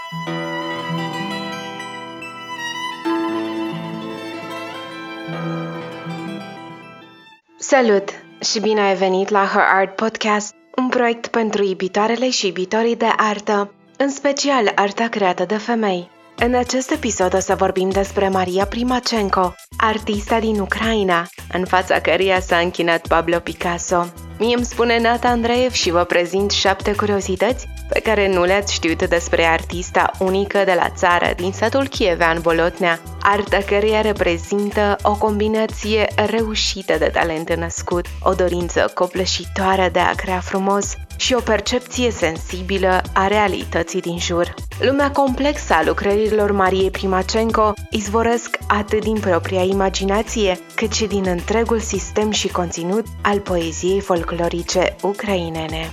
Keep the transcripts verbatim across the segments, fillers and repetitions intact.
Salut și bine ai venit la Her Art Podcast, un proiect pentru iubitoarele și iubitorii de artă, în special arta creată de femei. În acest episod o să vorbim despre Maria Primacenko, artista din Ucraina, în fața căreia s-a închinat Pablo Picasso. Mie îmi spune Nata Andreev și vă prezint șapte curiozități pe care nu le-ați știut despre artista unică de la țară, din satul kievean Bolotnea, arta căreia reprezintă o combinație reușită de talent născut, o dorință copleșitoare de a crea frumos și o percepție sensibilă a realității din jur. Lumea complexă a lucrărilor Mariei Primacenko izvorăsc atât din propria imaginație, cât și din întregul sistem și conținut al poeziei folclorice ucrainene.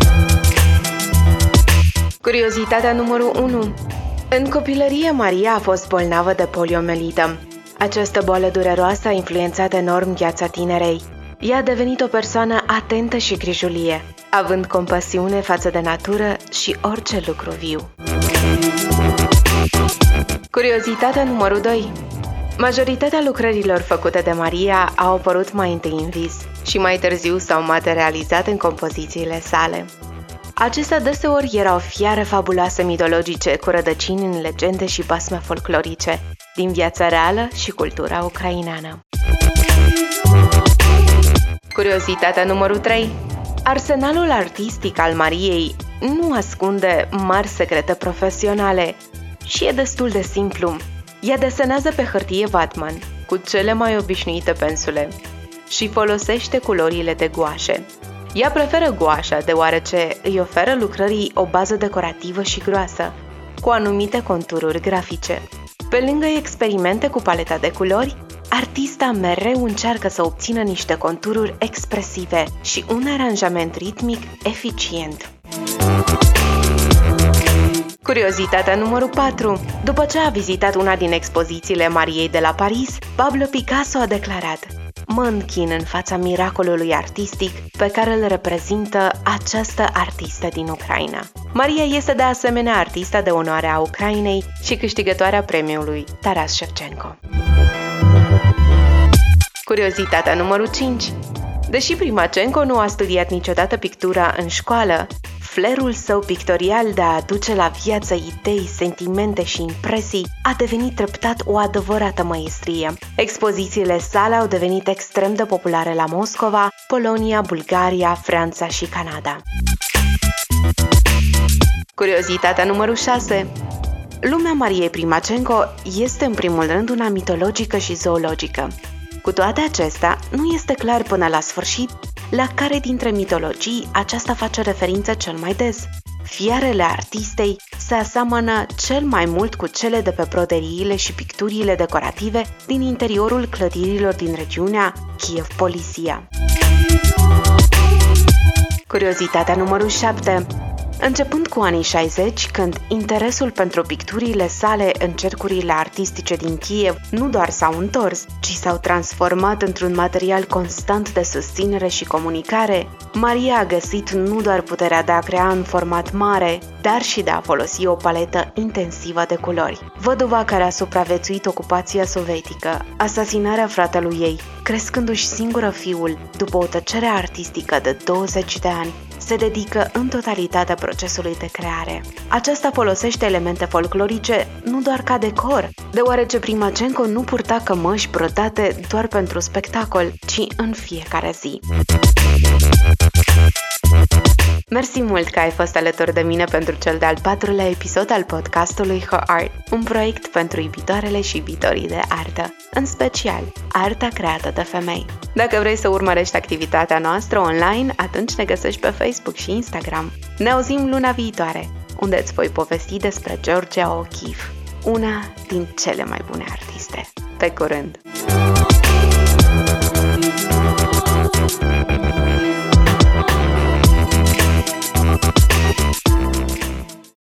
Curiozitatea numărul unu. În copilărie, Maria a fost bolnavă de poliomelită. Această boală dureroasă a influențat enorm viața tinerei. Ea a devenit o persoană atentă și grijulie, având compasiune față de natură și orice lucru viu. Curiozitatea numărul doi. Majoritatea lucrărilor făcute de Maria au apărut mai întâi în vis și mai târziu s-au materializat în compozițiile sale. Acestea deseori erau fiare fabuloase mitologice cu rădăcini în legende și basme folclorice din viața reală și cultura ucraineană. Curiozitatea numărul trei. Arsenalul artistic al Mariei nu ascunde mari secrete profesionale și e destul de simplu. Ea desenează pe hârtie vatman cu cele mai obișnuite pensule și folosește culorile de guașe. Ea preferă guașa deoarece îi oferă lucrării o bază decorativă și groasă, cu anumite contururi grafice. Pe lângă experimente cu paleta de culori, artista mereu încearcă să obțină niște contururi expresive și un aranjament ritmic eficient. Curiozitatea numărul patru. După ce a vizitat una din expozițiile Mariei de la Paris, Pablo Picasso a declarat: "Mă închin în fața miracolului artistic pe care îl reprezintă această artistă din Ucraina." Maria este de asemenea artista de onoare a Ucrainei și câștigătoarea premiului Taras Shevchenko. Curiozitatea numărul cinci. Deși Primacenko nu a studiat niciodată pictura în școală, flerul său pictorial de a aduce la viață idei, sentimente și impresii a devenit treptat o adevărată măiestrie. Expozițiile sale au devenit extrem de populare la Moscova, Polonia, Bulgaria, Franța și Canada. Curiozitatea numărul șase. Lumea Mariei Primacenko este în primul rând una mitologică și zoologică. Cu toate acestea, nu este clar până la sfârșit la care dintre mitologii aceasta face referință cel mai des. Fiarele artistei se aseamănă cel mai mult cu cele de pe broderiile și picturile decorative din interiorul clădirilor din regiunea Kiev-Polisia. Curiozitatea numărul șapte. Începând cu anii șaizeci, când interesul pentru picturile sale în cercurile artistice din Kiev nu doar s-au întors, ci s-au transformat într-un material constant de susținere și comunicare, Maria a găsit nu doar puterea de a crea în format mare, dar și de a folosi o paletă intensivă de culori. Văduva care a supraviețuit ocupația sovietică, asasinarea fratelui ei, crescându-și singură fiul după o tăcere artistică de douăzeci de ani, se dedică în totalitate procesului de creare. Aceasta folosește elemente folclorice nu doar ca decor, deoarece Primacenko nu purta cămăși brodate doar pentru spectacol, ci în fiecare zi. Mersi mult că ai fost alături de mine pentru cel de-al patrulea episod al podcastului Her Art, un proiect pentru iubitoarele și iubitorii de artă, în special arta creată de femei. Dacă vrei să urmărești activitatea noastră online, atunci ne găsești pe Facebook și Instagram. Ne auzim luna viitoare, unde îți voi povesti despre Georgia O'Keeffe, una din cele mai bune artiste. Pe curând!